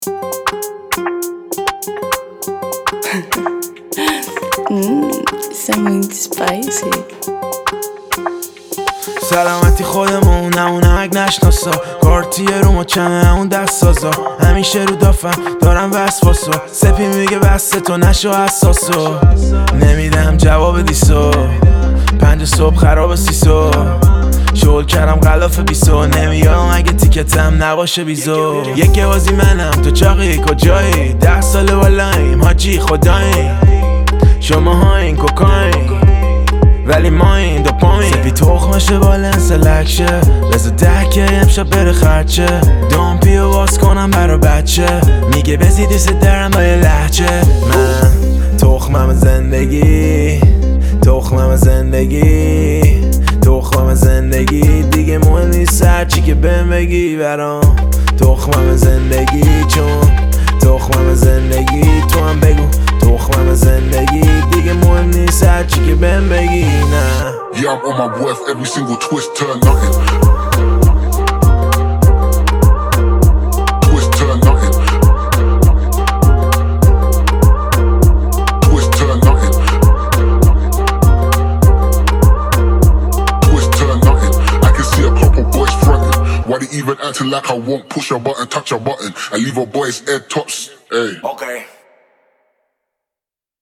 Something spicy. سلامتی خودمون نمونمک نشناسا کارتی رو مچمه اون دست سازا همیشه رو دافم دارم وسواسا سپی میگه بسته تو نشو حساسو نمیدم جواب دیسو 5 صبح خراب سیسو شغل کردم غلاف بیسو نمیام اگه تیکتم نباشه بیزو یک بازی منم تو چاقی کجایی 10 ساله بالاییم حاجی خداییم شما ها این کوکاین ولی ما این دو پایین سپی تخمشه با لنس لکشه بذار 10K امشب بره خرچه دامپیو باز کنم برا بچه میگه بزی دوست دارم با یه لحچه من تخمم زندگی تخمم زندگی تخمم زندگی دیگه مهم نیست هرچی که بهم بگی برام تخمم زندگی چون تخمم زندگی تو هم بگو تخمم زندگی دیگه مهم نیست هرچی که بهم بگی نه Yeah, I'm on my worth, every single twist turn nothing. Twist turn nothing. Twist turn nothing. Twist turn nothing. I can see a couple boys fronting. Why they even acting like I won't push a button, touch a button, and leave a boy's head tops? Hey. Okay.